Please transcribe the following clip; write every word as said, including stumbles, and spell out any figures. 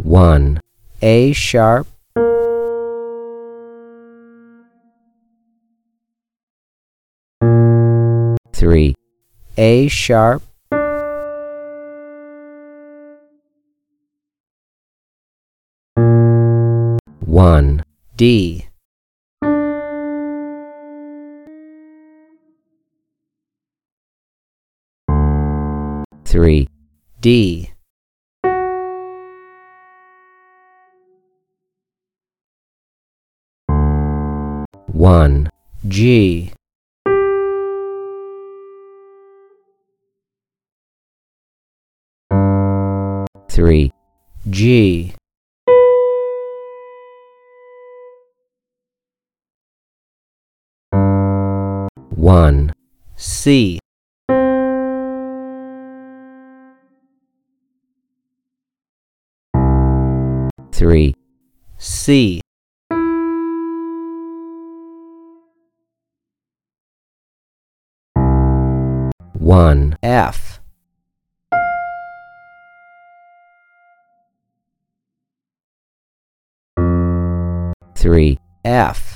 one. A sharp, three. A sharp, one. D, three. D, one. G, three. G, one. C, three. C, one. F, three. F,